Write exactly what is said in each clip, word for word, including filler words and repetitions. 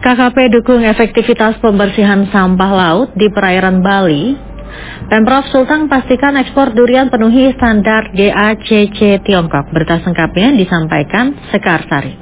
K K P dukung efektivitas pembersihan sampah laut di perairan Bali. Pemprov Sulteng pastikan ekspor durian penuhi standar G A C C Tiongkok. Berita lengkapnya disampaikan Sekar Sari.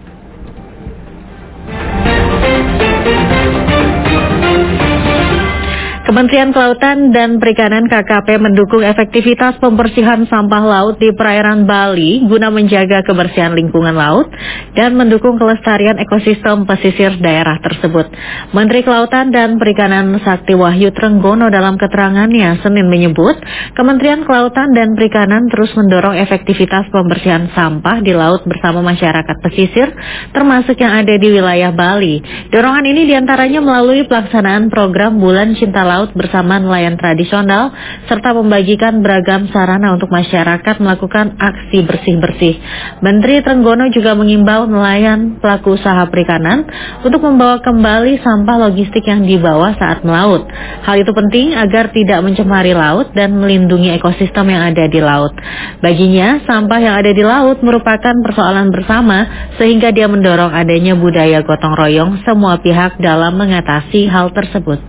Kementerian Kelautan dan Perikanan K K P mendukung efektivitas pembersihan sampah laut di perairan Bali guna menjaga kebersihan lingkungan laut dan mendukung kelestarian ekosistem pesisir daerah tersebut. Menteri Kelautan dan Perikanan Sakti Wahyu Trenggono dalam keterangannya Senin menyebut, Kementerian Kelautan dan Perikanan terus mendorong efektivitas pembersihan sampah di laut bersama masyarakat pesisir, termasuk yang ada di wilayah Bali. Dorongan ini diantaranya melalui pelaksanaan program Bulan Cinta Laut bersama nelayan tradisional, serta membagikan beragam sarana untuk masyarakat melakukan aksi bersih-bersih. Menteri Trenggono juga mengimbau nelayan pelaku usaha perikanan untuk membawa kembali sampah logistik yang dibawa saat melaut. Hal itu penting agar tidak mencemari laut dan melindungi ekosistem yang ada di laut. Baginya, sampah yang ada di laut merupakan persoalan bersama, sehingga dia mendorong adanya budaya gotong royong semua pihak dalam mengatasi hal tersebut.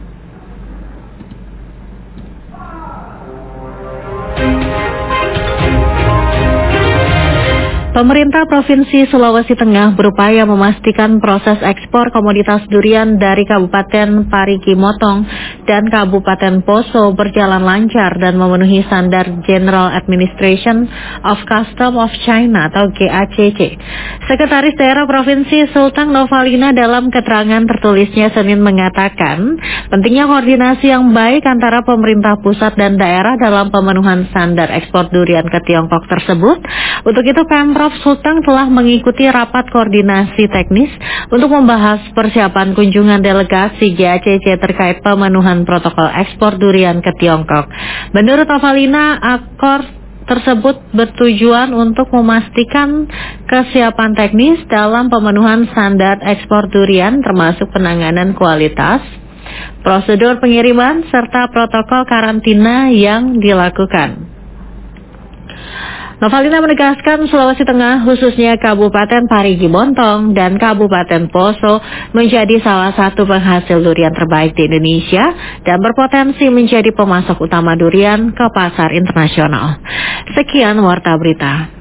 Pemerintah Provinsi Sulawesi Tengah berupaya memastikan proses ekspor komoditas durian dari Kabupaten Parigi Motong dan Kabupaten Poso berjalan lancar dan memenuhi standar General Administration of Custom of China atau G A C C. Sekretaris Daerah Provinsi Sulteng Novalina dalam keterangan tertulisnya Senin mengatakan, pentingnya koordinasi yang baik antara pemerintah pusat dan daerah dalam pemenuhan standar ekspor durian ke Tiongkok tersebut. Untuk itu Pemprov Sulteng telah mengikuti rapat koordinasi teknis untuk membahas persiapan kunjungan delegasi G A C C terkait pemenuhan protokol ekspor durian ke Tiongkok. Menurut Novalina, akor tersebut bertujuan untuk memastikan kesiapan teknis dalam pemenuhan standar ekspor durian termasuk penanganan kualitas, prosedur pengiriman, serta protokol karantina yang dilakukan. Novalina menegaskan Sulawesi Tengah khususnya Kabupaten Parigi Motong dan Kabupaten Poso menjadi salah satu penghasil durian terbaik di Indonesia dan berpotensi menjadi pemasok utama durian ke pasar internasional. Sekian Warta Berita.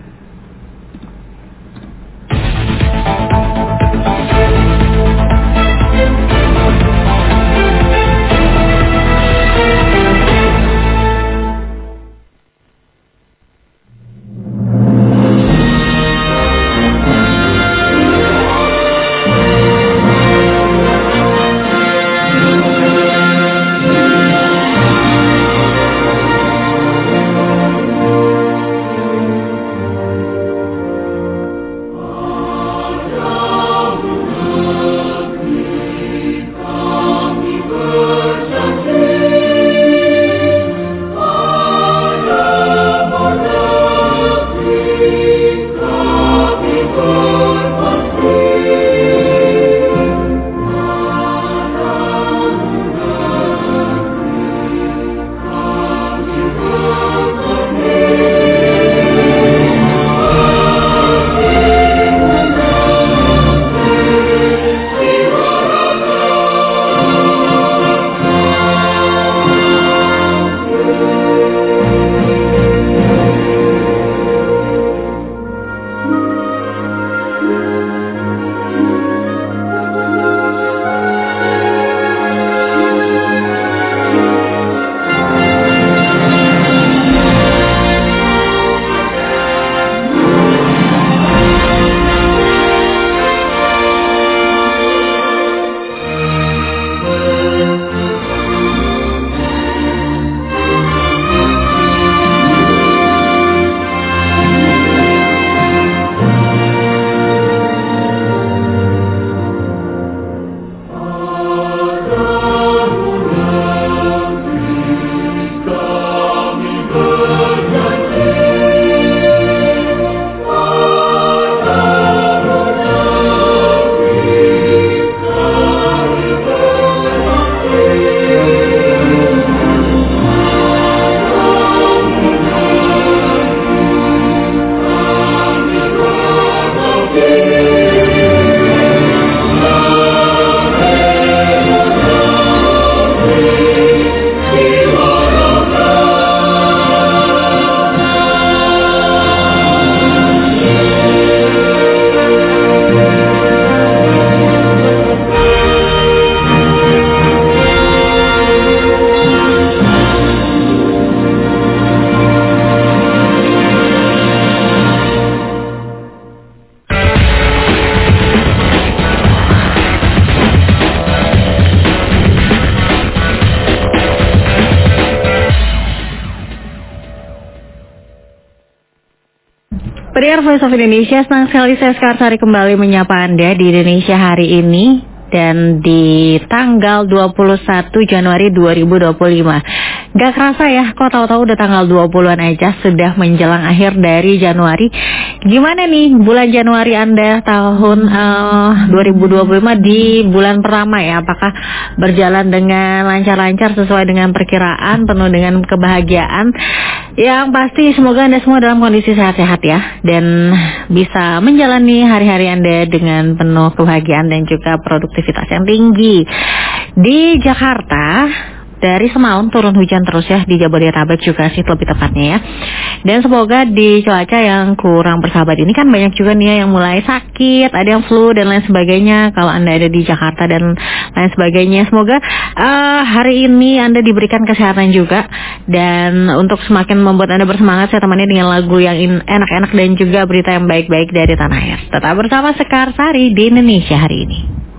Karier Voice of Indonesia, senang sekali saya Sekarsari kembali menyapa Anda di Indonesia hari ini. Dan di tanggal dua puluh satu Januari dua ribu dua puluh lima. Gak kerasa ya, kok tahu-tahu udah tanggal dua puluhan aja, sudah menjelang akhir dari Januari. Gimana nih bulan Januari Anda tahun uh, dua ribu dua puluh lima di bulan pertama ya? Apakah berjalan dengan lancar-lancar sesuai dengan perkiraan, penuh dengan kebahagiaan? Yang pasti semoga Anda semua dalam kondisi sehat-sehat ya, dan bisa menjalani hari-hari Anda dengan penuh kebahagiaan dan juga produktivitas yang tinggi. Di Jakarta dari semalam turun hujan terus ya, di Jabodetabek juga sih lebih tepatnya ya. Dan semoga di cuaca yang kurang bersahabat ini kan banyak juga nih ya yang mulai sakit, ada yang flu dan lain sebagainya. Kalau Anda ada di Jakarta dan lain sebagainya, semoga uh, hari ini Anda diberikan kesehatan juga. Dan untuk semakin membuat Anda bersemangat, saya temani dengan lagu yang enak-enak dan juga berita yang baik-baik dari tanah air. Tetap bersama Sekarsari di Indonesia hari ini.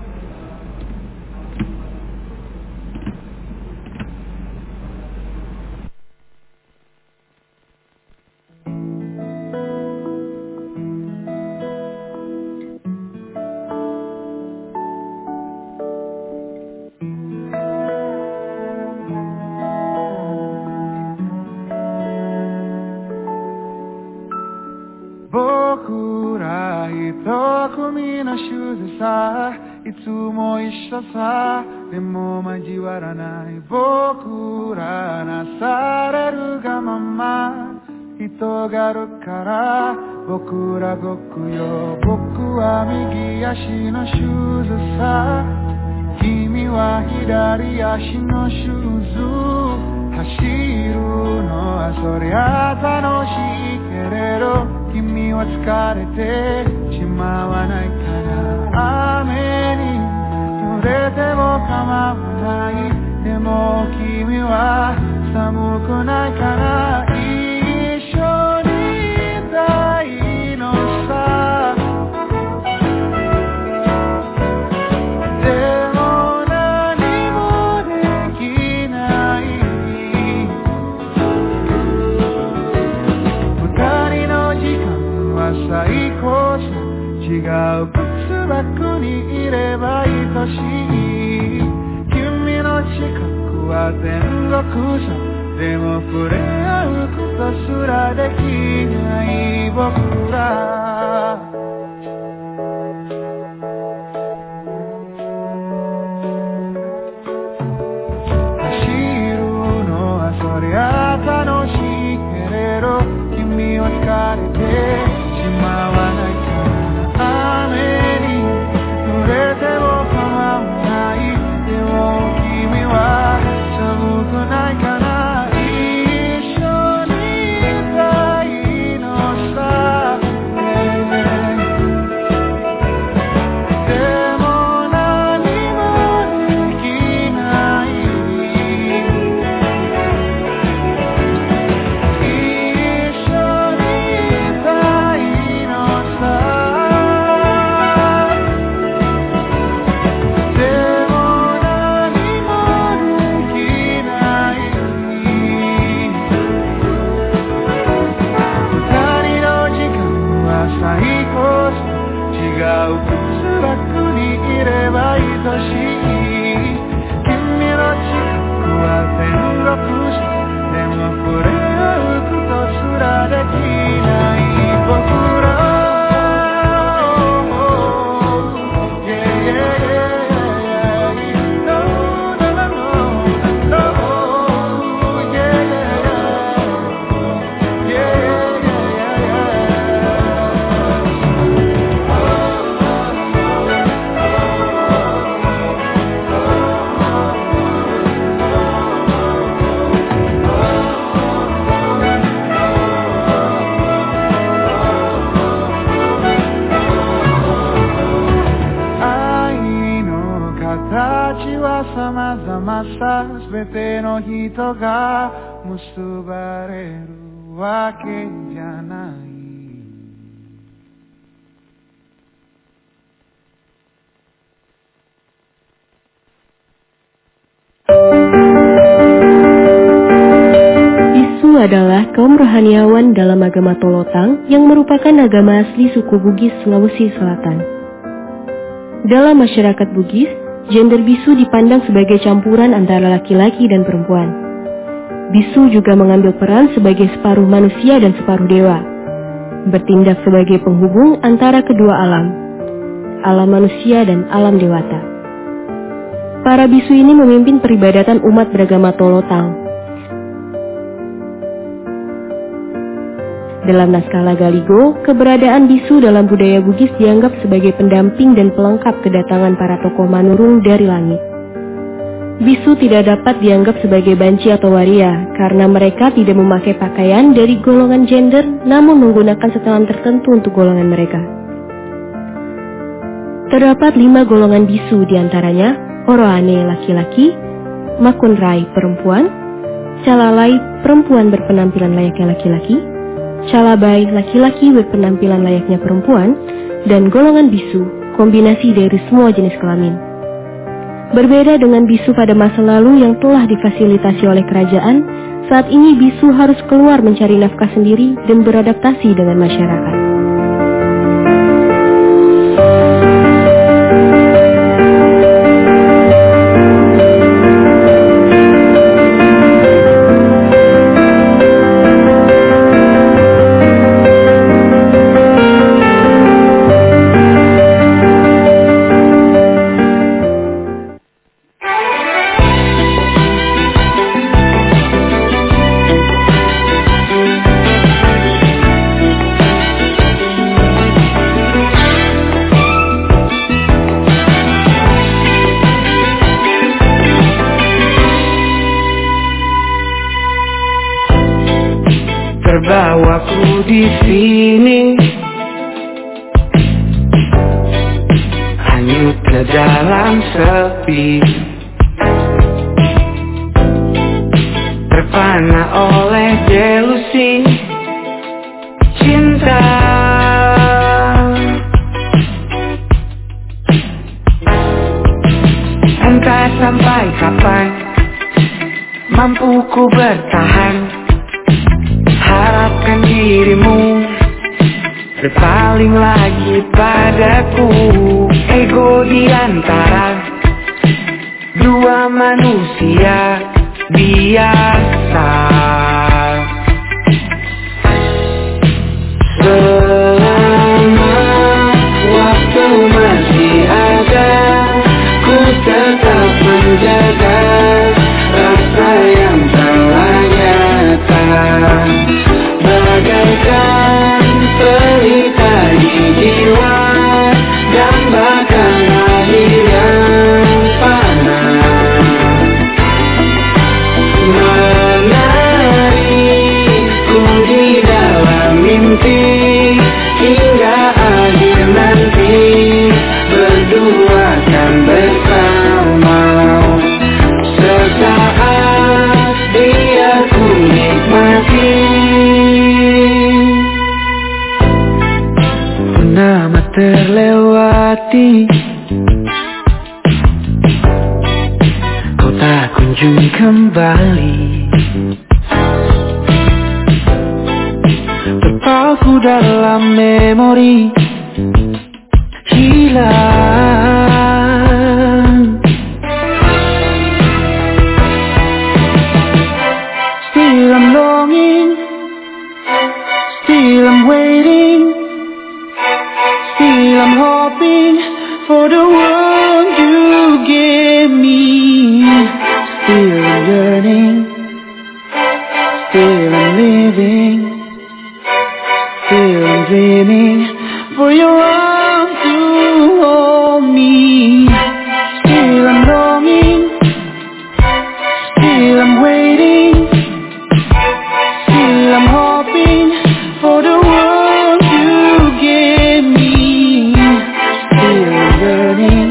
Sa いつも一緒さでも交わらない僕らなされるがまま人があるから僕らごくよ僕は右足のシューズさ君は左足のシューズ走るのはそりゃ楽しいけれど君は疲れてしまわないから雨に濡れても構わないでも君は寒くないから一緒にいたいのさでも何もできない二人の時間は最高さ違う靴箱にいれば愛しい君の近くは天国さでも触れ合うことすらできない僕ら走るのはそりゃ楽しいけれど君は疲れてしまわない雨に濡れても構わないでも君は寒くないかな一緒にいたいのさでも何もできない一緒にいたいのさ様々さ全ての人が結ばれるわけじゃない adalah kaum rohaniawan dalam agama Tolotang yang merupakan agama asli suku Bugis Sulawesi Selatan. Dalam masyarakat Bugis, gender bisu dipandang sebagai campuran antara laki-laki dan perempuan. Bisu juga mengambil peran sebagai separuh manusia dan separuh dewa, bertindak sebagai penghubung antara kedua alam, alam manusia dan alam dewata. Para bisu ini memimpin peribadatan umat beragama Tolotang. Dalam naskah Lagaligo, keberadaan bisu dalam budaya Bugis dianggap sebagai pendamping dan pelengkap kedatangan para tokoh manurung dari langit. Bisu tidak dapat dianggap sebagai banci atau waria karena mereka tidak memakai pakaian dari golongan gender namun menggunakan setelan tertentu untuk golongan mereka. Terdapat lima golongan bisu diantaranya Oroane laki-laki, Makunrai perempuan, Calalai perempuan berpenampilan layaknya laki-laki, Calabai laki-laki berpenampilan layaknya perempuan, dan golongan bisu, kombinasi dari semua jenis kelamin. Berbeda dengan bisu pada masa lalu yang telah difasilitasi oleh kerajaan, saat ini bisu harus keluar mencari nafkah sendiri dan beradaptasi dengan masyarakat. Terbawaku di sini, hanyut ke dalam sepi, terpana oleh delusi cinta. Entah sampai kapan mampu ku bertahan, harapkan dirimu berpaling lagi padaku. Ego di antara dua manusia biasa. Selama waktu masih ada, ku tetap menjaga rasa yang telah nyata. Bagaikan pelita di jiwa, dambakan air yang panas, menariku di dalam mimpi hingga akhir nanti, berdua kan bersama. Sesaat biar ku nikmati nama terlewati, kau tak kunjung kembali. Terpaku dalam memori, hilang. Still I'm longing, still I'm waiting, still I'm hoping for the world you gave me. Still I'm yearning, still I'm living, still I'm dreaming for your arms to hold me. Still I'm longing, still I'm waiting, still I'm hoping for the world you gave me. Still I'm learning,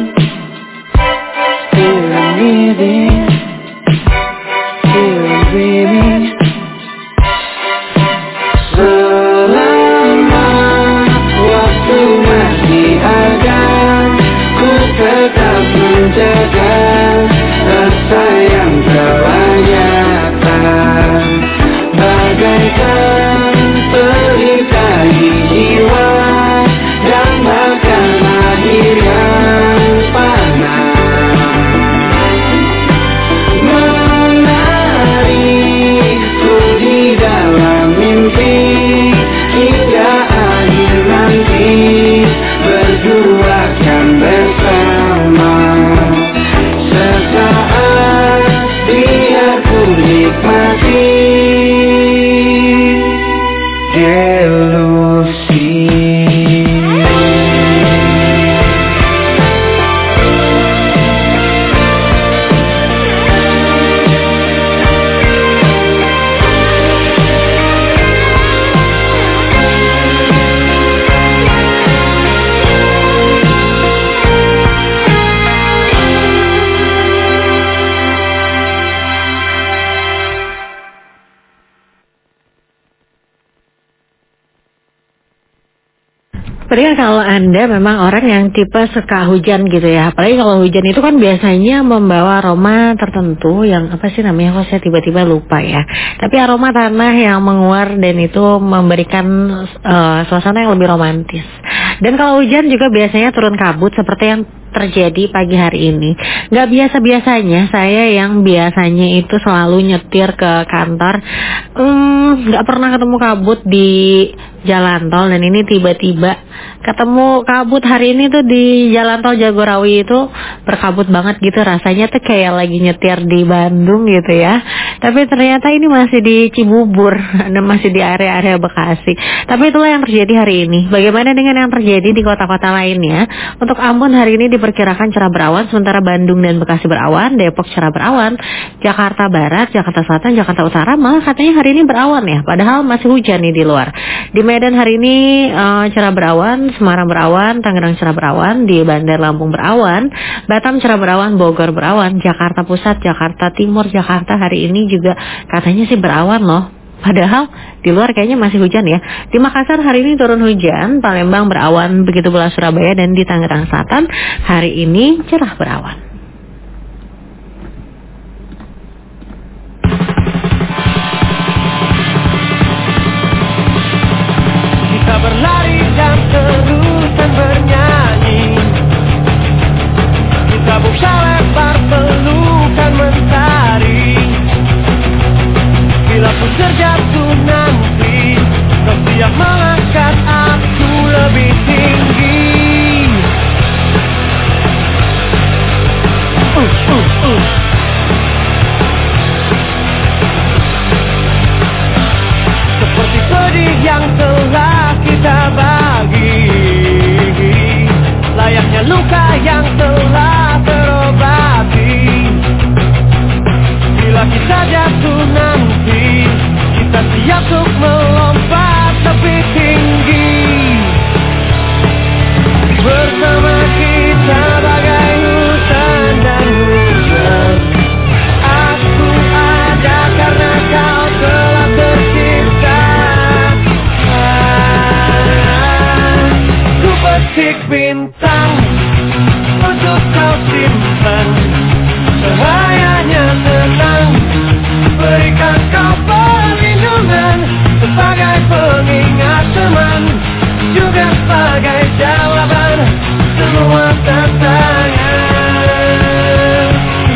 still I'm living, still I'm dreaming. Selama waktu Padahal kalau Anda memang orang yang tipe suka hujan gitu ya, apalagi kalau hujan itu kan biasanya membawa aroma tertentu yang apa sih namanya, kok saya tiba-tiba lupa ya. Tapi aroma tanah yang menguar dan itu memberikan uh, suasana yang lebih romantis. Dan kalau hujan juga biasanya turun kabut seperti yang terjadi pagi hari ini. Gak biasa-biasanya saya yang biasanya itu selalu nyetir ke kantor, hmm, gak pernah ketemu kabut di jalan tol, dan ini tiba-tiba ketemu kabut hari ini tuh di jalan tol Jagorawi itu berkabut banget gitu, rasanya tuh kayak lagi nyetir di Bandung gitu ya. Tapi ternyata ini masih di Cibubur dan masih di area-area Bekasi. Tapi itulah yang terjadi hari ini. Bagaimana dengan yang terjadi di kota-kota lainnya? Untuk Ambon hari ini diperkirakan cerah berawan, sementara Bandung dan Bekasi berawan, Depok cerah berawan, Jakarta Barat, Jakarta Selatan, Jakarta Utara malah katanya hari ini berawan ya, padahal masih hujan nih di luar. Di Medan hari ini uh, cerah berawan, Semarang berawan, Tangerang cerah berawan, di Bandar Lampung berawan, Batam cerah berawan, Bogor berawan, Jakarta Pusat, Jakarta Timur, Jakarta hari ini juga katanya sih berawan loh. Padahal di luar kayaknya masih hujan ya. Di Makassar hari ini turun hujan, Palembang berawan, begitu pula Surabaya, dan di Tangerang Selatan hari ini cerah berawan. Kita berlari dan terusan bernyanyi, kita buka lebar pelukan mentari. Bila pun terjatuh nanti, kau siap mengangkat aku lebih tinggi. Uh, uh, uh. Seperti pedih yang telah kita bagi, layaknya luka yang telah terobati. Bila kita jatuh nanti, kita siap untuk melompat lebih tinggi. Bersama kita bagai hutan dan hujan. Aku ada karena kau telah tercipta. Ku petik bintang untuk kau simpan, cahayanya tenang, berikan kau perlindungan, sebagai pengingat teman, juga sebagai jawaban semua tantangan.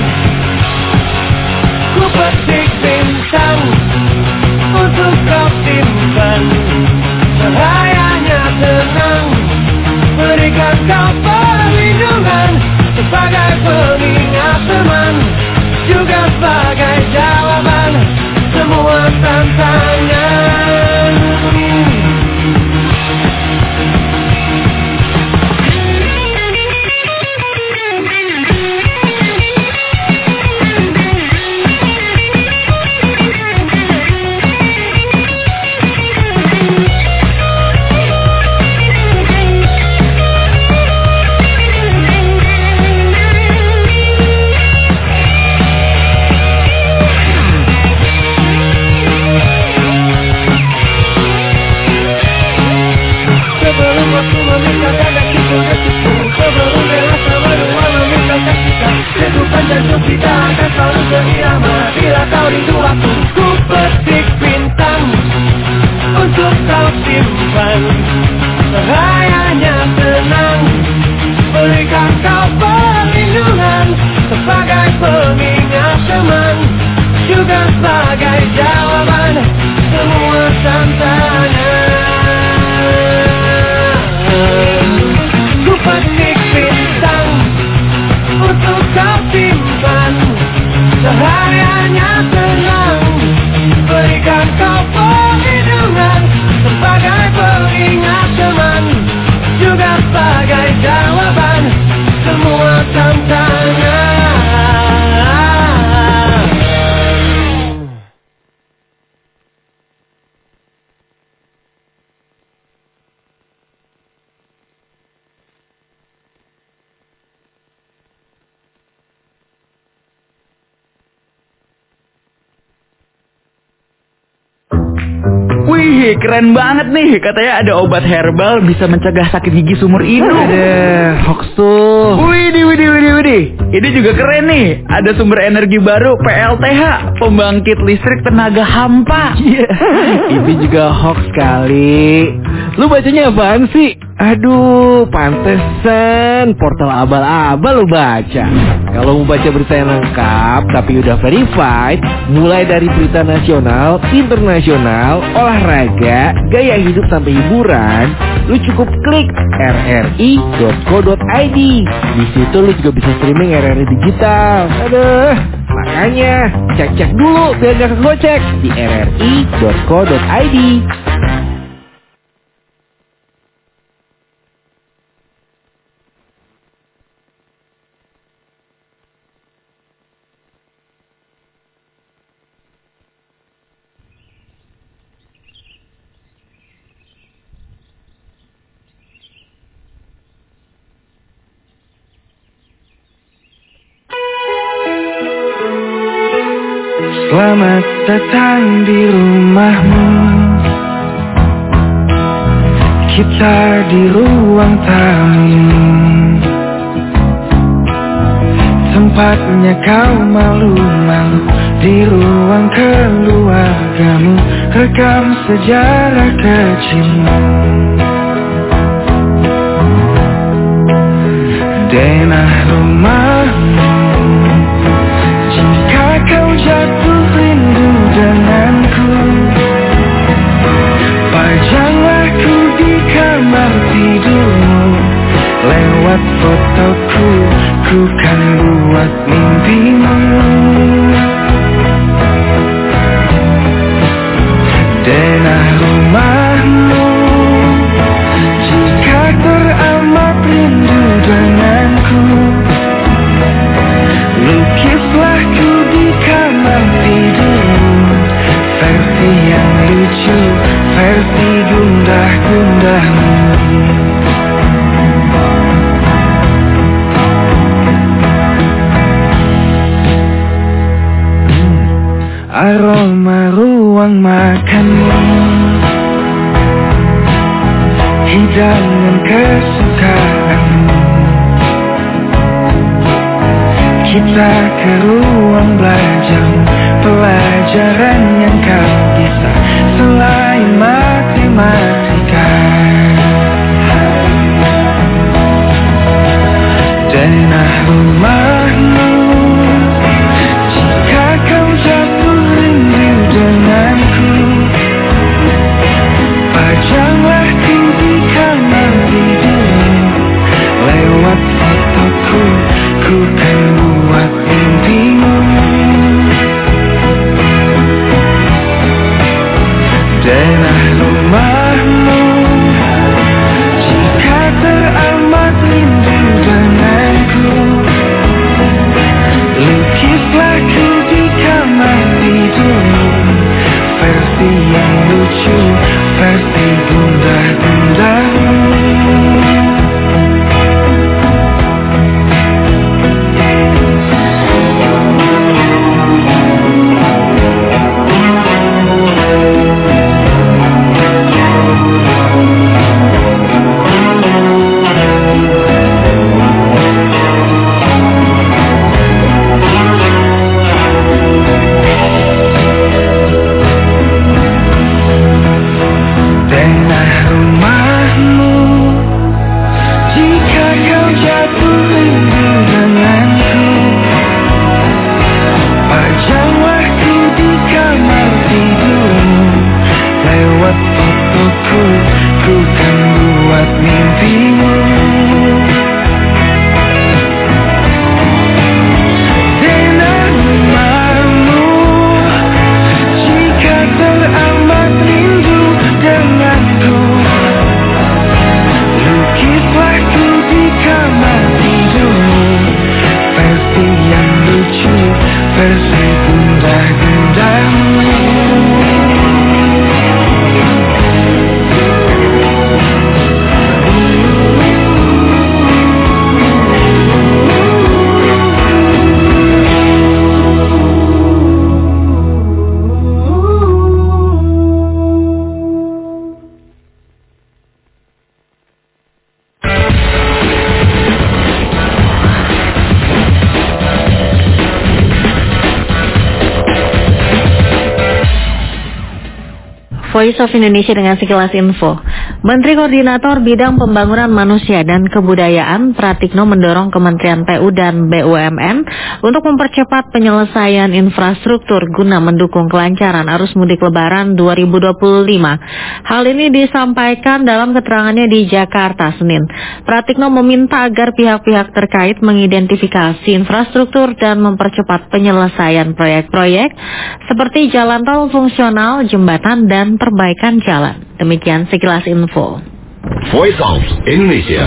Ku petik bintang untuk kau simpan, cahayanya tenang, berikan kau perlindungan, sebagai pengingat teman, juga sebagai jawaban semua tantangan. Kita akan selalu seirama bila kau rindu aku. Ku petik bintang untuk kau simpan, cahayanya tenang, berikan kau perlindungan, sebagai pengingat teman, juga sebagai jawaban semua tantangan. Ku petik bintang untuk kau simpan, cahayanya tenang, berikan kau perlindungan, sebagai pengingat Wih, keren banget nih. Katanya ada obat herbal bisa mencegah sakit gigi seumur hidup. Ada hoax tuh. Widih, widih, widih, widih. Ini juga keren nih. Ada sumber energi baru P L T H, pembangkit listrik tenaga hampa. Iya. Ini juga hoax kali. Lu bacanya apaan sih? Aduh, pantesan portal abal-abal lu baca. Kalau mau baca berita yang lengkap tapi udah verified, mulai dari berita nasional, internasional, olahraga, gaya hidup sampai hiburan, lu cukup klik r r i dot co dot i d. Di situ lu juga bisa streaming R R I digital. Aduh, makanya cek-cek dulu biar gak kegocek di r r i dot co dot i d. Selamat datang di rumahmu. Kita di ruang tamu. Tempatnya kau malu-malu. Di ruang keluargamu. Rekam sejarah kecilmu. Denah rumahmu. Jika kau jatuh rindu denganku, pajanglah ku di kamar tidurmu. Lewat fotoku, ku kan buat mimpimu. Denah rumahmu. Jika teramat rindu denganku, lukislah ku di kamar tidurmu. Versi yang lucu, versi gundah-gundahmu. hmm. Aroma ruang makanmu, hidangan kesukaanmu. Kita ke ruang belajar, pelajaran yang kau bisa selain matematika. Denah rumahmu. Jika kau jatuh rindu denganku, pajanglah ku di kamar tidurmu. Lewat fotoku, ku kan buat mimpimu. Denah rumahmu. Voice of Indonesia dengan sekilas info. Menteri Koordinator Bidang Pembangunan Manusia dan Kebudayaan Pratikno mendorong Kementerian P U dan B U M N untuk mempercepat penyelesaian infrastruktur guna mendukung kelancaran arus mudik Lebaran dua ribu dua puluh lima. Hal ini disampaikan dalam keterangannya di Jakarta Senin. Pratikno meminta agar pihak-pihak terkait mengidentifikasi infrastruktur dan mempercepat penyelesaian proyek-proyek seperti jalan tol fungsional, jembatan, dan perbaikan jalan. Demikian sekilas info. Voice of Indonesia.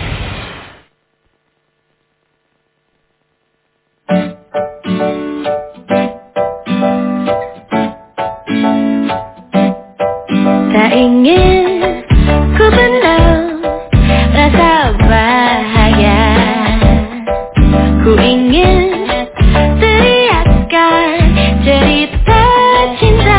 Tak ingin ku benam rasa bahagia, ku ingin teriakan cerita cinta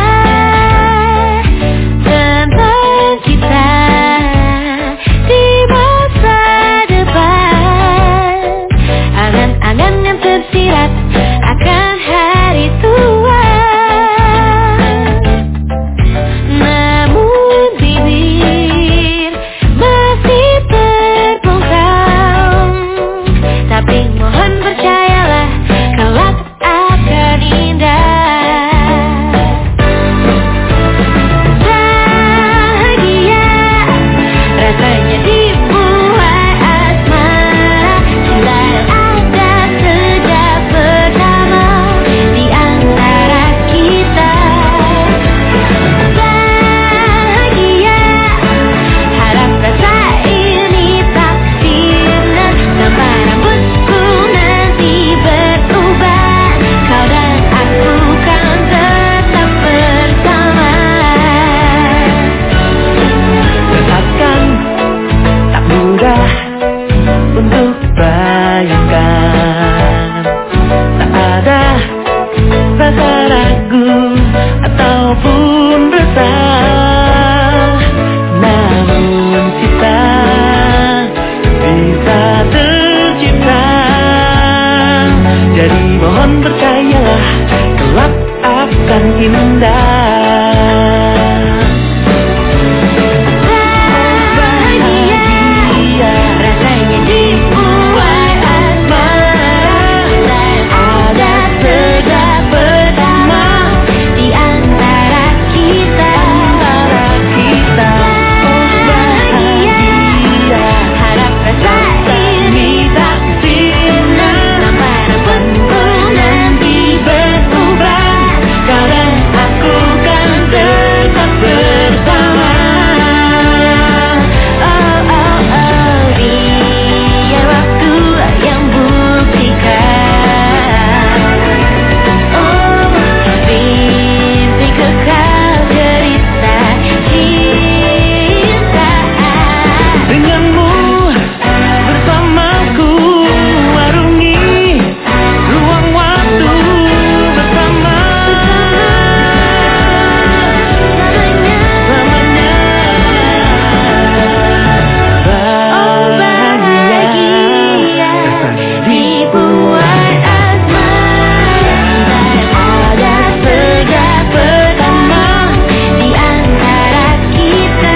tentang kita di masa depan. Angan-angan yang tersirat akan hari tua, namun bibir masih terbungkam. Tapi mohon percayalah, kelak akan indah. Bahagia rasanya dibuat asmara, cinta yang ada sejak pertama di antara kita. Bahagia, harap rasa ini tak sirna sampai rambutku nanti berubah. Kau dan aku kan tetap bersama. Katakan tak mudah untuk bayangkan, tak ada rasa ragu ataupun resah, namun kita bisa tercipta. Jadi mohon percayalah, kelak akan indah. Bahagia rasanya dibuat asmara, cinta yang ada sejak pertama di antara kita. Bahagia, harap rasa ini tak sirna sampai rambutku nanti berubah. Kau dan aku kan tetap bersama. Oh oh oh, biar waktu yang buktikan. Oh, mimpi kekal cerita cinta. Denganmu bersamaku warungi ruang waktu bersama selamanya. Oh bahagia dibuat asmara, cinta yang ada sejak pertama di antara kita.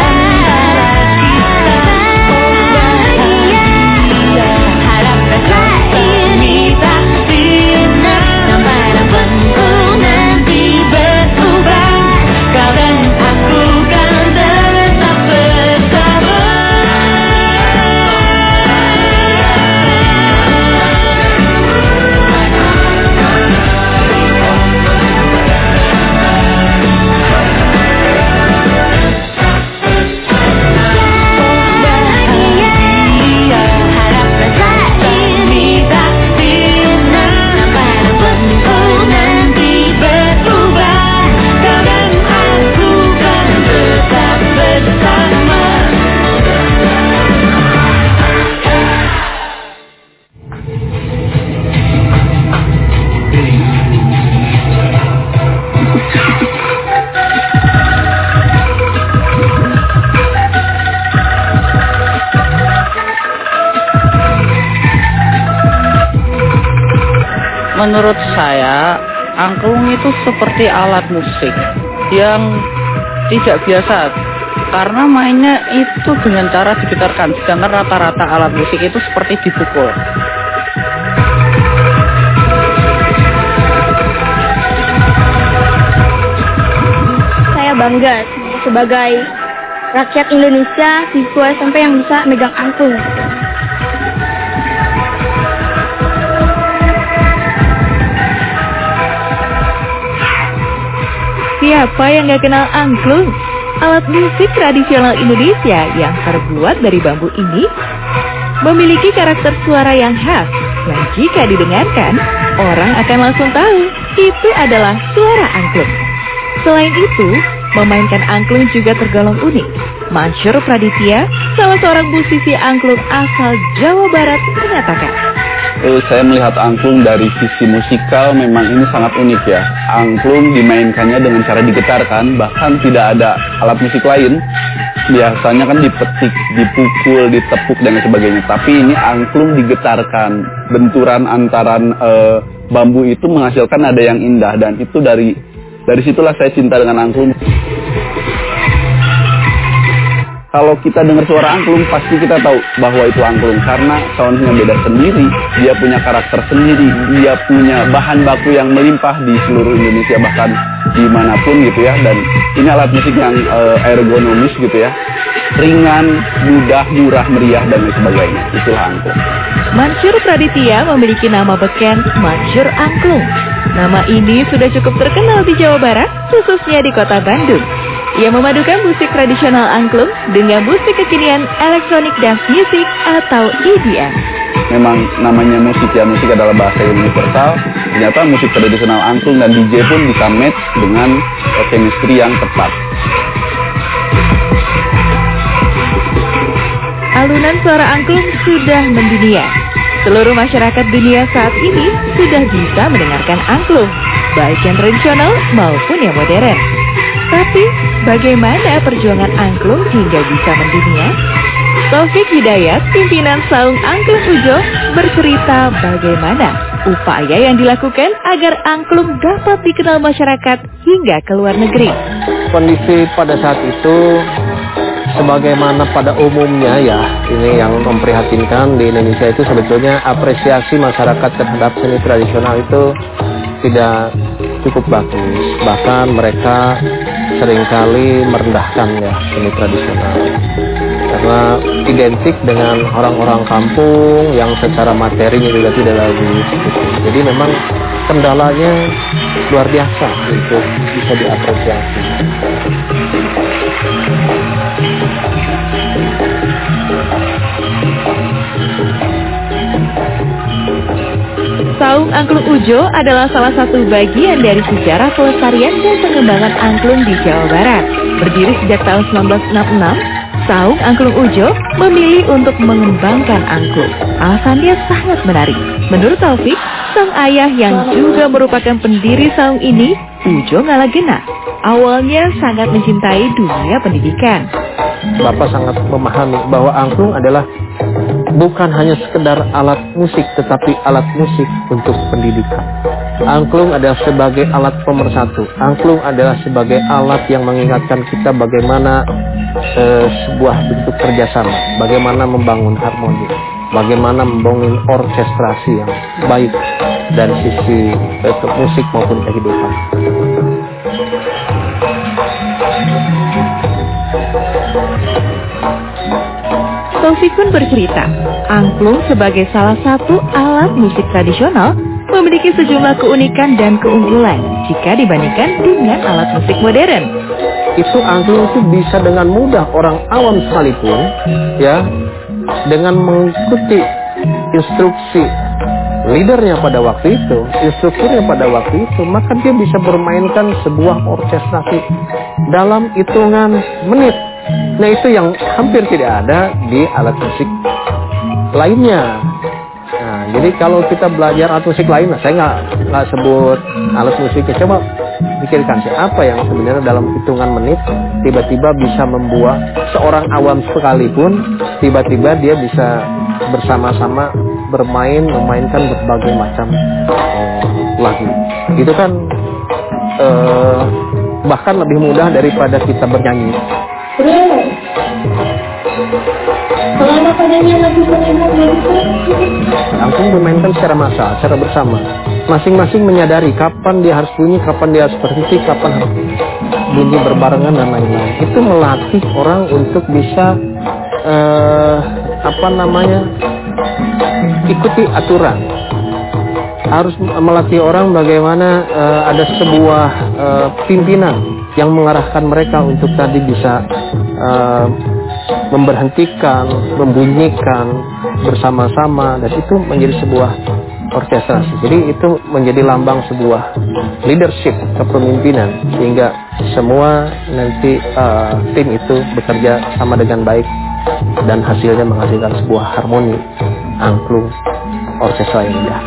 Bahagia, harap rasa ini tak sirna sampai rambutku nanti berubah. Kau dan aku kan tetap bersama. Bahagia, harap rasa ini tak sirna sampai rambutku nanti berubah. Kau dan aku kan tetap bersama. Menurut saya, angklung itu seperti alat musik yang tidak biasa karena mainnya itu dengan cara digetarkan, sedangkan rata-rata alat musik itu seperti dipukul. Saya bangga sebagai rakyat Indonesia, siswa S M P yang bisa megang angklung. Siapa yang gak kenal angklung? Alat musik tradisional Indonesia yang terbuat dari bambu ini memiliki karakter suara yang khas, yang jika didengarkan, orang akan langsung tahu itu adalah suara angklung. Selain itu, memainkan angklung juga tergolong unik. Mansyur Praditya, salah seorang musisi angklung asal Jawa Barat, mengatakan, Uh, saya melihat angklung dari sisi musikal memang ini sangat unik ya. Angklung dimainkannya dengan cara digetarkan, bahkan tidak ada alat musik lain. Biasanya kan dipetik, dipukul, ditepuk dan sebagainya. Tapi ini angklung digetarkan. Benturan antara uh, bambu itu menghasilkan nada yang indah, dan itu dari dari situlah saya cinta dengan angklung. Kalau kita dengar suara angklung, pasti kita tahu bahwa itu angklung karena soundnya beda sendiri, dia punya karakter sendiri, dia punya bahan baku yang melimpah di seluruh Indonesia bahkan dimanapun gitu ya. Dan ini alat musik yang uh, ergonomis gitu ya, ringan, mudah, murah, meriah dan lain sebagainya. Itulah angklung. Mansyur Praditya memiliki nama beken Mansyur Angklung. Nama ini sudah cukup terkenal di Jawa Barat, khususnya di kota Bandung. Ia memadukan musik tradisional angklung dengan musik kekinian electronic dance music atau E D M. Memang namanya musik ya, musik adalah bahasa yang universal. Ternyata musik tradisional angklung dan D J pun bisa match dengan chemistry yang tepat. Alunan suara angklung sudah mendunia. Seluruh masyarakat dunia saat ini sudah bisa mendengarkan angklung, baik yang tradisional maupun yang modern. Tapi, bagaimana perjuangan angklung hingga bisa mendunia? Taufik Hidayat, pimpinan Saung Angklung Ujo, bercerita bagaimana upaya yang dilakukan agar angklung dapat dikenal masyarakat hingga ke luar negeri. Kondisi pada saat itu, sebagaimana pada umumnya ya, ini yang memprihatinkan di Indonesia itu sebetulnya apresiasi masyarakat terhadap seni tradisional itu tidak cukup bagus. Bahkan mereka seringkali merendahkan ya seni tradisional karena identik dengan orang-orang kampung yang secara materinya juga tidak lagi gitu. Jadi memang kendalanya luar biasa untuk bisa diapresiasi. Saung Angklung Ujo adalah salah satu bagian dari sejarah pelestarian dan pengembangan angklung di Jawa Barat. Berdiri sejak tahun seribu sembilan ratus enam puluh enam, Saung Angklung Ujo memilih untuk mengembangkan angklung. Alasannya sangat menarik. Menurut Taufik, sang ayah yang juga merupakan pendiri saung ini, Ujo Ngalagena, awalnya sangat mencintai dunia pendidikan. Bapak sangat memahami bahwa angklung adalah bukan hanya sekedar alat musik, tetapi alat musik untuk pendidikan. Angklung adalah sebagai alat pemersatu. Angklung adalah sebagai alat yang mengingatkan kita bagaimana eh, sebuah bentuk kerjasama, bagaimana membangun harmoni, bagaimana membangun orkestrasi yang baik dari sisi eh, musik maupun kehidupan. Taufik pun bercerita, angklung sebagai salah satu alat musik tradisional memiliki sejumlah keunikan dan keunggulan jika dibandingkan dengan alat musik modern. Itu angklung itu bisa dengan mudah orang awam sekalipun ya, dengan mengikuti instruksi leadernya pada waktu itu, instrukturnya pada waktu itu, maka dia bisa bermainkan sebuah orkestrasi dalam hitungan menit. Nah, itu yang hampir tidak ada di alat musik lainnya. Nah, jadi kalau kita belajar alat musik lain, nah, saya nggak nggak sebut alat musiknya. Coba pikirkan sih, apa yang sebenarnya dalam hitungan menit tiba-tiba bisa membuat seorang awam sekalipun tiba-tiba dia bisa bersama-sama bermain, memainkan berbagai macam eh, lagu. Itu kan eh, bahkan lebih mudah daripada kita bernyanyi. Kalau anak penyanyi lagu penyanyi lagu Angklung dimainkan secara massal, secara bersama. Masing-masing menyadari kapan dia harus bunyi, kapan dia harus berhenti, kapan harus bunyi berbarengan dan lain-lain. Itu melatih orang untuk bisa uh, apa namanya ikuti aturan. Harus melatih orang bagaimana uh, ada sebuah uh, pimpinan yang mengarahkan mereka untuk tadi bisa uh, memberhentikan, membunyikan bersama-sama, dan itu menjadi sebuah orkestrasi. Jadi itu menjadi lambang sebuah leadership, kepemimpinan, sehingga semua nanti uh, tim itu bekerja sama dengan baik dan hasilnya menghasilkan sebuah harmoni angklung orkestra yang indah.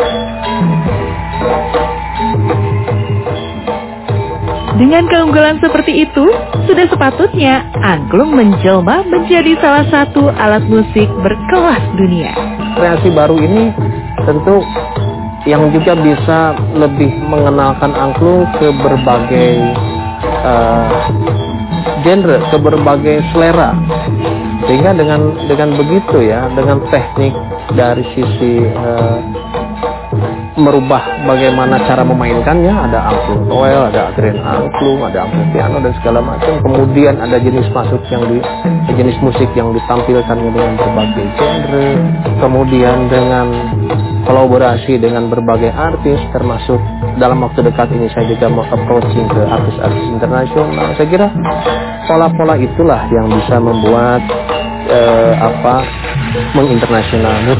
Dengan keunggulan seperti itu, sudah sepatutnya angklung menjelma menjadi salah satu alat musik berkelas dunia. Kreasi baru ini tentu yang juga bisa lebih mengenalkan angklung ke berbagai uh, genre, ke berbagai selera. Sehingga dengan dengan begitu ya, dengan teknik dari sisi uh, merubah bagaimana cara memainkannya, ada angklung toel, ada grand angklung, ada angklung piano dan segala macam. Kemudian ada jenis masuk yang di jenis musik yang ditampilkan dengan berbagai genre. Kemudian dengan kolaborasi dengan berbagai artis, termasuk dalam waktu dekat ini saya juga mau approaching ke artis-artis internasional. Saya kira pola-pola itulah yang bisa membuat eh, apa menginternasional.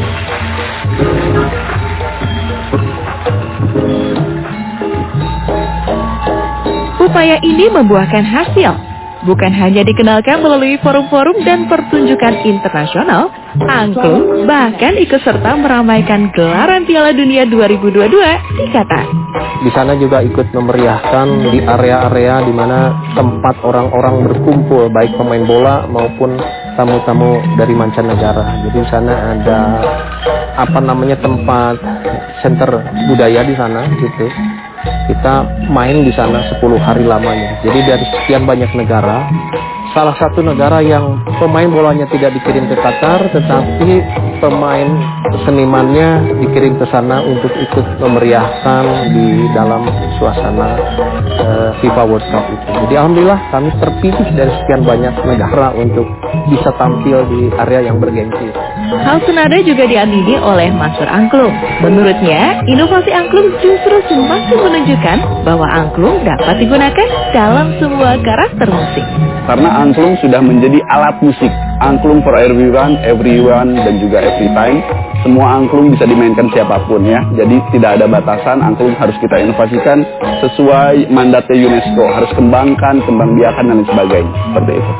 Upaya ini membuahkan hasil. Bukan hanya dikenalkan melalui forum-forum dan pertunjukan internasional, angklung bahkan ikut serta meramaikan gelaran Piala Dunia dua ribu dua puluh dua di Qatar. Di sana juga ikut memeriahkan di area-area di mana tempat orang-orang berkumpul, baik pemain bola maupun tamu-tamu dari mancanegara. Jadi di sana ada apa namanya tempat center budaya di sana gitu. Kita main di sana sepuluh hari lamanya. Jadi dari sekian banyak negara, salah satu negara yang pemain bolanya tidak dikirim ke Qatar, tetapi pemain senimannya dikirim ke sana untuk ikut memeriahkan di dalam suasana uh, FIFA World Cup itu. Jadi alhamdulillah kami terpilih dari sekian banyak negara untuk bisa tampil di area yang bergengsi. Hal senada juga diamini oleh Mansur Angklung. Menurutnya, inovasi angklung justru semakin menunjukkan bahwa angklung dapat digunakan dalam semua karakter musik. Karena angklung sudah menjadi alat musik. Angklung for everyone, everyone, dan juga every time. Semua angklung bisa dimainkan siapapun ya. Jadi tidak ada batasan, angklung harus kita inovasikan sesuai mandatnya UNESCO. Harus kembangkan, kembang biakan, dan lain sebagainya. Seperti itu.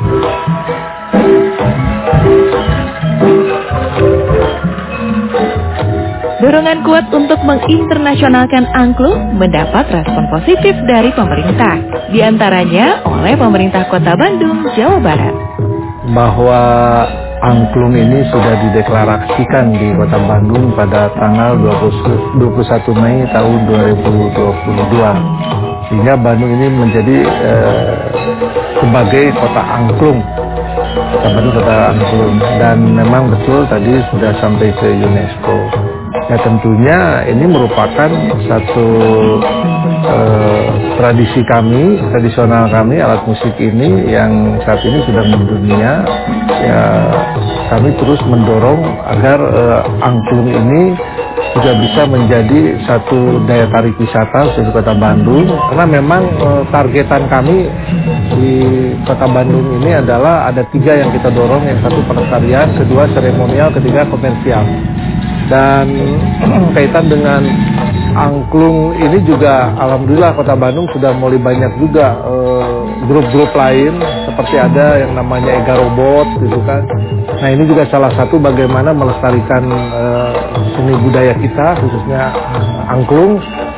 Dorongan kuat untuk menginternasionalkan angklung mendapat respon positif dari pemerintah, di antaranya oleh pemerintah Kota Bandung, Jawa Barat. Bahwa angklung ini sudah dideklarasikan di Kota Bandung pada tanggal dua puluh satu Mei tahun dua ribu dua puluh dua. Sehingga Bandung ini menjadi eh, sebagai kota angklung. Kota Bandung kota angklung. Dan memang betul tadi sudah sampai ke UNESCO. Ya tentunya ini merupakan satu eh, tradisi kami, tradisional kami, alat musik ini yang saat ini sudah mendunia. Ya kami terus mendorong agar eh, angklung ini juga bisa menjadi satu daya tarik wisata di Kota Bandung. Karena memang eh, targetan kami di Kota Bandung ini adalah ada tiga yang kita dorong. Yang satu pelestarian, kedua seremonial, ketiga komersial. Dan kaitan dengan angklung ini juga alhamdulillah Kota Bandung sudah mulai banyak juga grup-grup uh, lain seperti ada yang namanya Ega Robot gitu kan. Nah ini juga salah satu bagaimana melestarikan uh, seni budaya kita khususnya uh, angklung.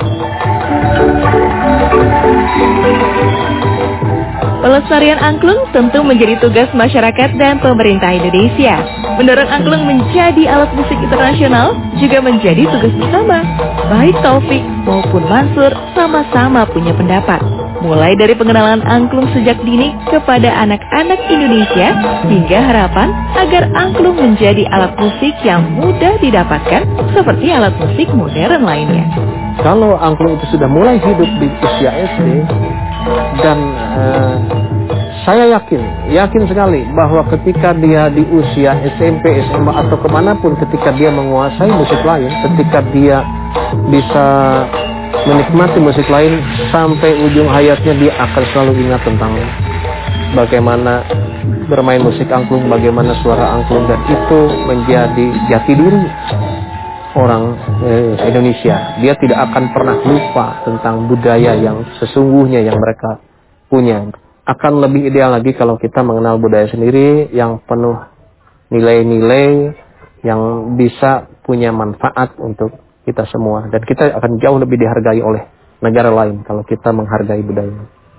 Pelestarian angklung tentu menjadi tugas masyarakat dan pemerintah Indonesia. Mendorong angklung menjadi alat musik internasional juga menjadi tugas bersama. Baik Taufik maupun Mansur sama-sama punya pendapat mulai dari pengenalan angklung sejak dini kepada anak-anak Indonesia hingga harapan agar angklung menjadi alat musik yang mudah didapatkan seperti alat musik modern lainnya. Kalau angklung itu sudah mulai hidup di usia S D dan uh, saya yakin, yakin sekali bahwa ketika dia di usia S M P, S M A atau kemanapun, ketika dia menguasai musik lain, ketika dia bisa menikmati musik lain sampai ujung hayatnya, dia akan selalu ingat tentang bagaimana bermain musik angklung, bagaimana suara angklung, dan itu menjadi jati diri orang eh, Indonesia. Dia tidak akan pernah lupa tentang budaya yang sesungguhnya yang mereka punya. Akan lebih ideal lagi kalau kita mengenal budaya sendiri yang penuh nilai-nilai yang bisa punya manfaat untuk kita semua, dan kita akan jauh lebih dihargai oleh negara lain kalau kita menghargai budaya.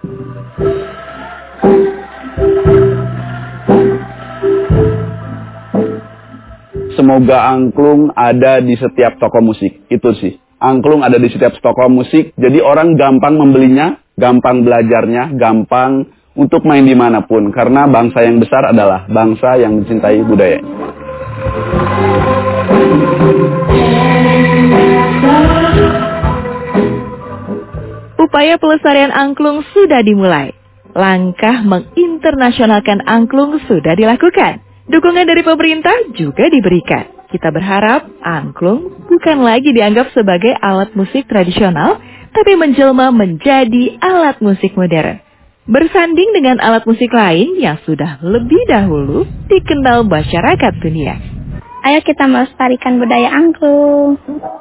Semoga angklung ada di setiap toko musik. Itu sih. Angklung ada di setiap toko musik. Jadi orang gampang membelinya, gampang belajarnya, gampang untuk main dimanapun. Karena bangsa yang besar adalah bangsa yang mencintai budaya. Upaya pelestarian angklung sudah dimulai. Langkah menginternasionalkan angklung sudah dilakukan. Dukungan dari pemerintah juga diberikan. Kita berharap angklung bukan lagi dianggap sebagai alat musik tradisional, tapi menjelma menjadi alat musik modern. Bersanding dengan alat musik lain yang sudah lebih dahulu dikenal masyarakat dunia. Ayo kita melestarikan budaya angklung.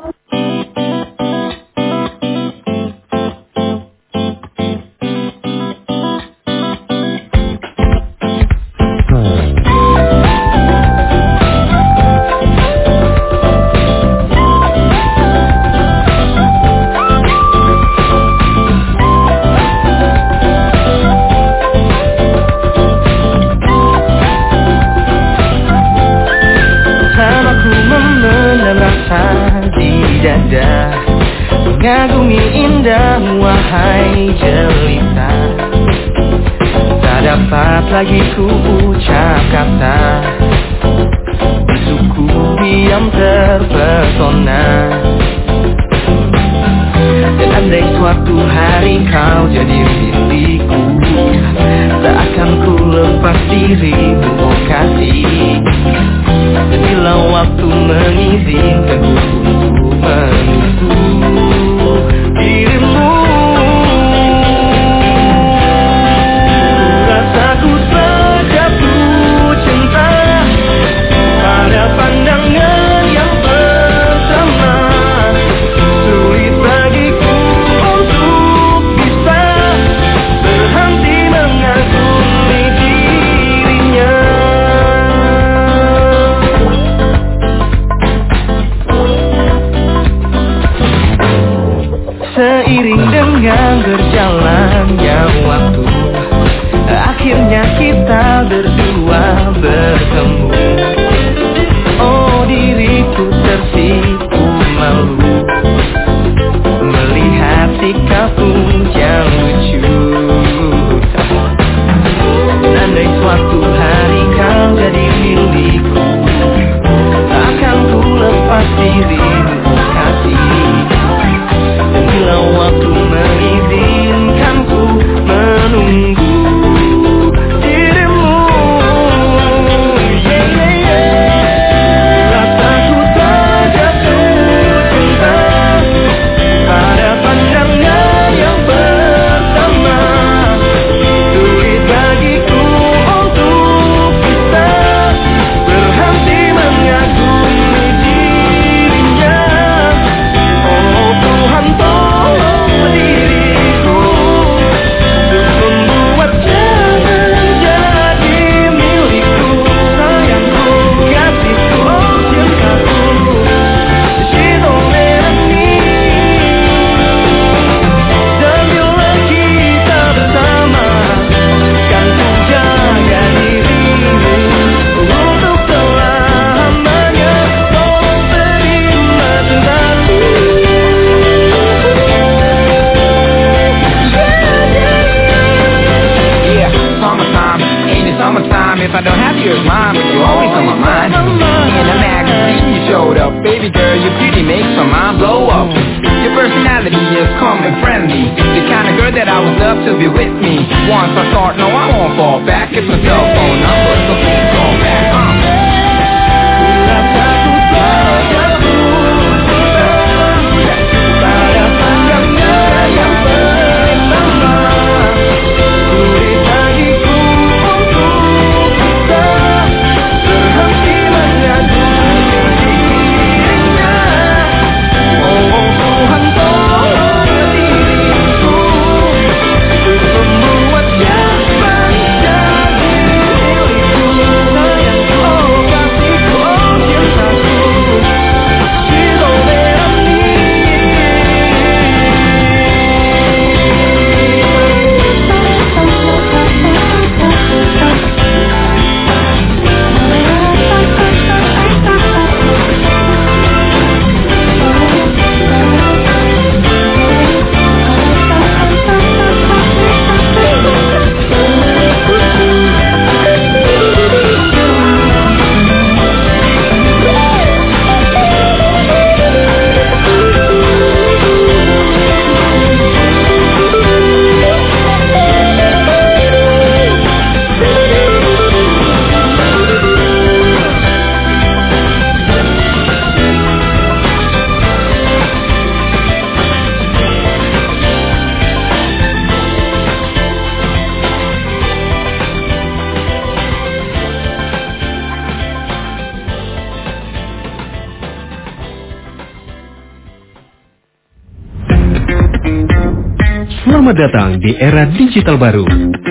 Mengagumi indah wahai jelita, tak dapat lagi ku ucap kata, suku diam terpesona. Dan andai suatu hari kau jadi milikku, tak akan ku lepas dirimu, oh kasih. Dan bila waktu mengizinkan ku untuk menunggu dirimu, rasaku terjatuh cinta pada pandangan yang pertama. Sulit bagiku untuk bisa berhenti mengagumi dirinya. Seiring dengan berjalannya waktu, akhirnya kita berdua bertemu. Oh diriku tersipu malu melihat sikapmu yang lucu. Andai suatu hari kau jadi milikku, akan ku lepas dirimu kasih. Bila waktu mengizinkanku menunggu dirimu. hold up, baby girl, your beauty makes my mind blow up. Your personality is calm and friendly, the kind of girl that I would love to be with me. Once I start, no, I won't fall back. It's my cell phone number, so please call back. uh. Selamat datang di era digital baru.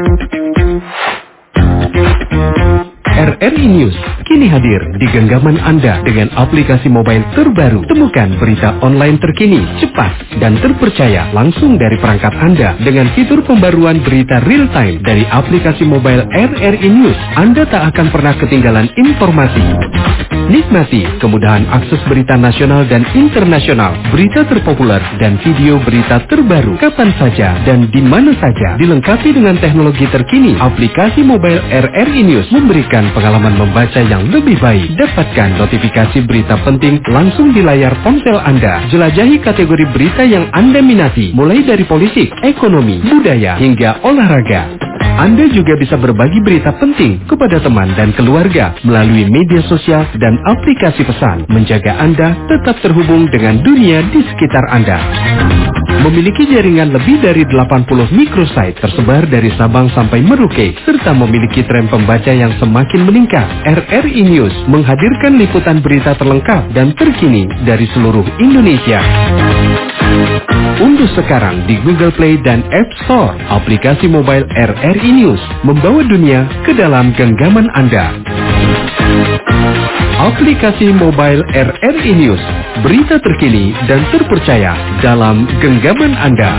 R R I News kini hadir di genggaman Anda dengan aplikasi mobile terbaru. Temukan berita online terkini, cepat, dan terpercaya langsung dari perangkat Anda dengan fitur pembaruan berita real time dari aplikasi mobile R R I News. Anda tak akan pernah ketinggalan informasi. Nikmati kemudahan akses berita nasional dan internasional, berita terpopuler, dan video berita terbaru kapan saja dan di mana saja. Dilengkapi dengan teknologi terkini, aplikasi mobile R R I News memberikan pengalaman membaca yang lebih baik. Dapatkan notifikasi berita penting langsung di layar ponsel Anda. Jelajahi kategori berita yang Anda minati, mulai dari politik, ekonomi, budaya, hingga olahraga. Anda juga bisa berbagi berita penting kepada teman dan keluarga melalui media sosial dan aplikasi pesan, menjaga Anda tetap terhubung dengan dunia di sekitar Anda. Memiliki jaringan lebih dari delapan puluh microsite tersebar dari Sabang sampai Merauke, serta memiliki tren pembaca yang semakin meningkat. R R I News menghadirkan liputan berita terlengkap dan terkini dari seluruh Indonesia. Unduh sekarang di Google Play dan App Store aplikasi mobile R R I News, membawa dunia ke dalam genggaman Anda. Aplikasi mobile R R I News, berita terkini dan terpercaya dalam genggaman Anda.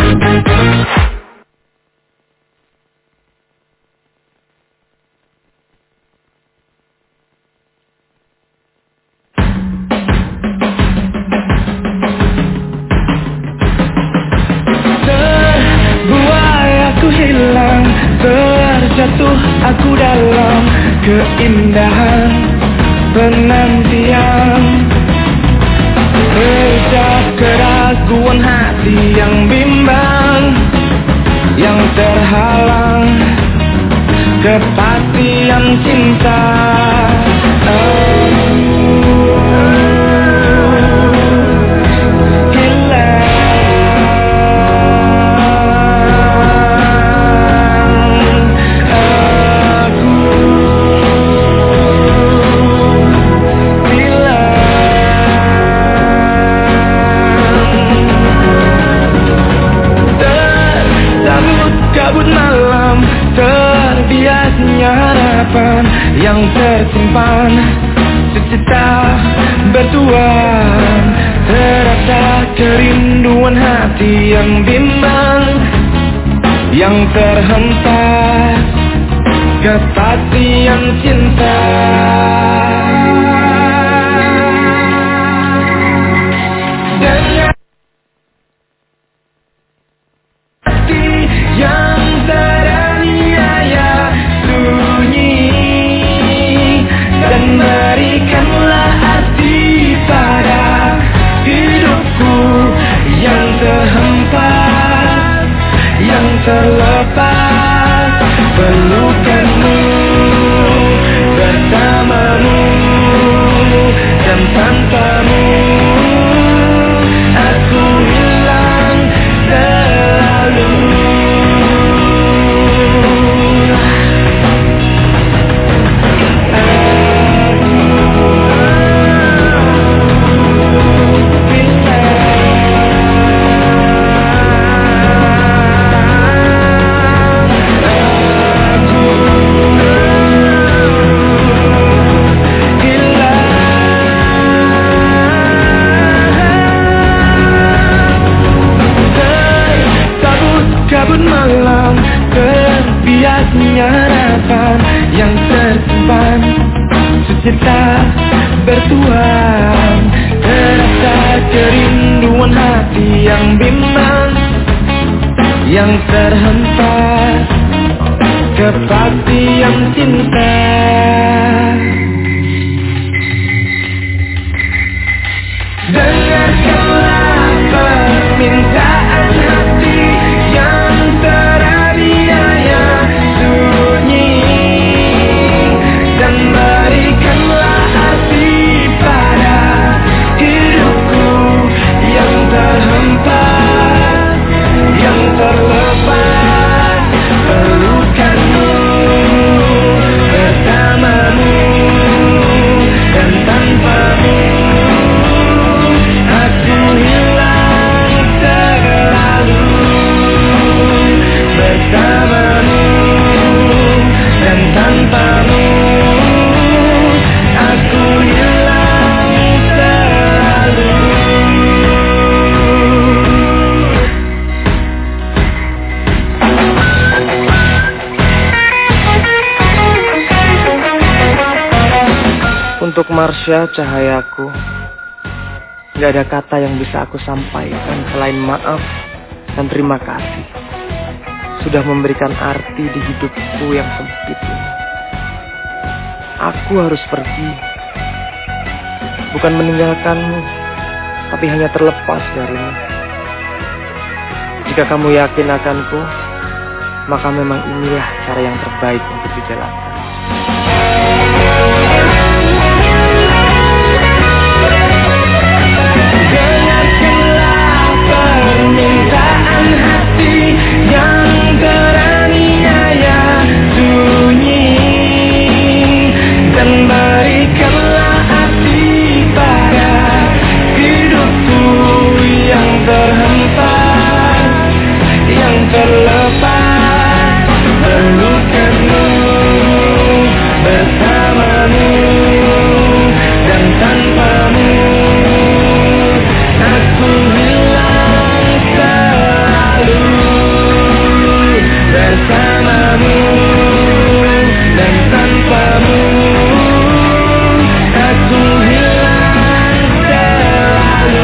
Terjatuh aku dalam keindahan penantian, terjatuh keraguan hati yang bimbang, yang terhalang kepastian cinta. Oh. Yang tersimpan secita bertuan, terasa kerinduan hati yang bimbang, yang terhempas kepastian cinta. Berikanlah arti Tuhan, terasa kerinduan hati yang bimbang, yang terhempas kepastian cinta. Dengarkanlah permintaan hati yang teraniaya sunyi, dan berikanlah arti pada hidupku yang terhempas, yang terlepas. Pelukanmu bersamamu, dan tanpamu aku hilang terlalu. Bersamamu dan tanpamu aku hilang terlalu. Untuk Marsha, cahayaku, gak ada kata yang bisa aku sampaikan selain maaf dan terima kasih sudah memberikan arti di hidupku yang sempit ini. Aku harus pergi, bukan meninggalkanmu, tapi hanya terlepas darimu. Jika kamu yakin akanku, maka memang inilah cara yang terbaik untuk dijalankan. Permintaan hati yang teraniaya sunyi, dan berikanlah arti pada hidupku yang terhempas, yang terlepas. Pelukanmu bersamamu, dan tanpamu aku hilang selalu. Bersamamu dan tanpamu aku hilang selalu.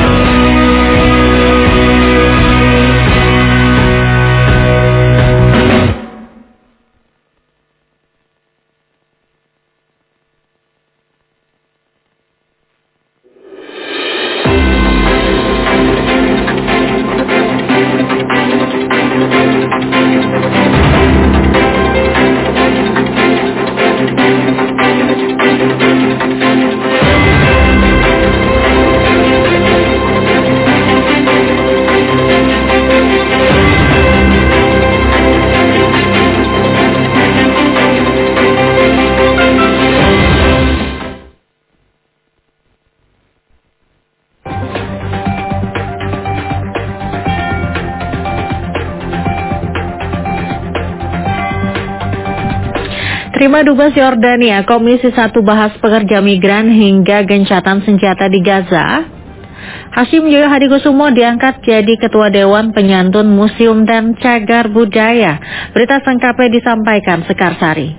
Terima dubes Yordania, Komisi satu bahas pekerja migran hingga gencatan senjata di Gaza. Hashim Joyo Hadikusumo diangkat jadi Ketua Dewan Penyantun Museum dan Cagar Budaya. Berita selengkapnya disampaikan Sekar Sari.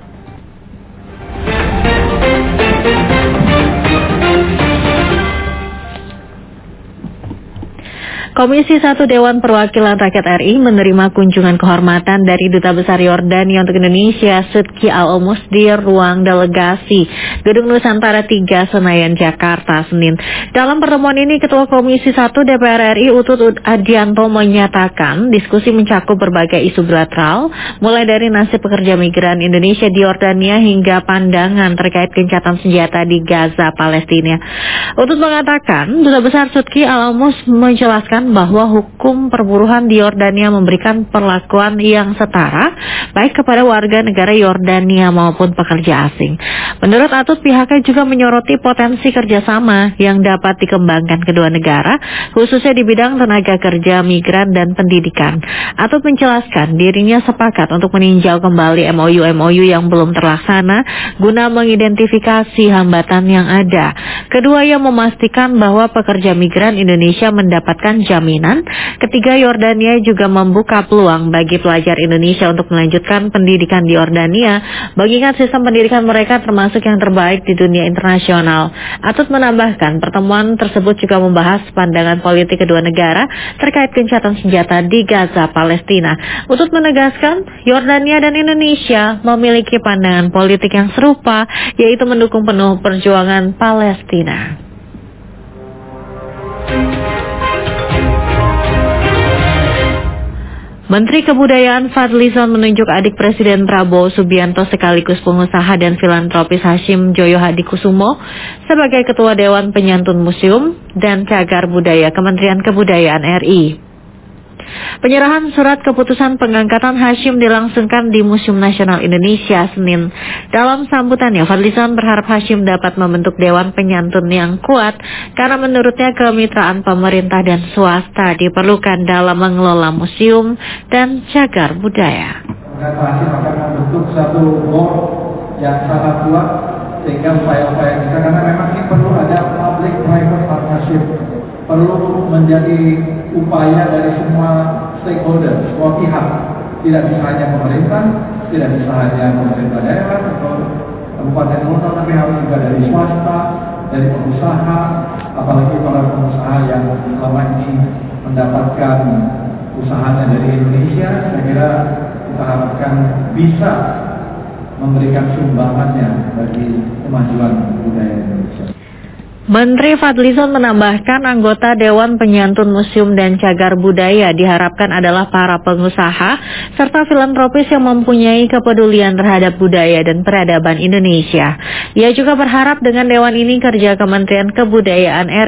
Komisi satu Dewan Perwakilan Rakyat R I menerima kunjungan kehormatan dari Duta Besar Yordania untuk Indonesia, Sudki Al-Omus, di ruang delegasi Gedung Nusantara tiga, Senayan, Jakarta, Senin. Dalam pertemuan ini, Ketua Komisi satu D P R R I Utut Adianto menyatakan diskusi mencakup berbagai isu bilateral, mulai dari nasib pekerja migran Indonesia di Yordania hingga pandangan terkait gencatan senjata di Gaza, Palestina. Utut mengatakan, Duta Besar Sudki Al-Omus menjelaskan bahwa hukum perburuan di Yordania memberikan perlakuan yang setara baik kepada warga negara Yordania maupun pekerja asing. Menurut Atut, pihaknya juga menyoroti potensi kerjasama yang dapat dikembangkan kedua negara, khususnya di bidang tenaga kerja, migran, dan pendidikan. Atut menjelaskan dirinya sepakat untuk meninjau kembali M O U M O U yang belum terlaksana guna mengidentifikasi hambatan yang ada. Kedua yang memastikan bahwa pekerja migran Indonesia mendapatkan jaminan jaminan. Ketiga, Yordania juga membuka peluang bagi pelajar Indonesia untuk melanjutkan pendidikan di Yordania, mengingat sistem pendidikan mereka termasuk yang terbaik di dunia internasional. Atut menambahkan, pertemuan tersebut juga membahas pandangan politik kedua negara terkait gencatan senjata di Gaza, Palestina. Utut menegaskan, Yordania dan Indonesia memiliki pandangan politik yang serupa, yaitu mendukung penuh perjuangan Palestina. Menteri Kebudayaan Fadlizon menunjuk adik Presiden Prabowo Subianto sekaligus pengusaha dan filantropis Hashim Joyo Hadikusumo sebagai Ketua Dewan Penyantun Museum dan Cagar Budaya Kementerian Kebudayaan R I. Penyerahan surat keputusan pengangkatan Hashim dilangsungkan di Museum Nasional Indonesia Senin. Dalam sambutannya, Fadlizon berharap Hashim dapat membentuk Dewan Penyantun yang kuat karena menurutnya kemitraan pemerintah dan swasta diperlukan dalam mengelola museum dan cagar budaya. Hashim akan membentuk satu board yang sangat kuat sehingga upaya-upaya kita, karena memang ini perlu ada public-private partnership, perlu menjadi upaya dari semua stakeholder, semua pihak. Tidak bisa hanya pemerintah, tidak bisa hanya pemerintah daerah atau kabupaten kota, tapi harus juga dari swasta, dari pengusaha, apalagi para pengusaha yang selama ini mendapatkan usahanya dari Indonesia. Saya kira kita harapkan bisa memberikan sumbangannya bagi kemajuan budaya Indonesia. Menteri Fadlizon menambahkan anggota Dewan Penyantun Museum dan Cagar Budaya diharapkan adalah para pengusaha serta filantropis yang mempunyai kepedulian terhadap budaya dan peradaban Indonesia. Ia juga berharap dengan Dewan ini kerja Kementerian Kebudayaan R I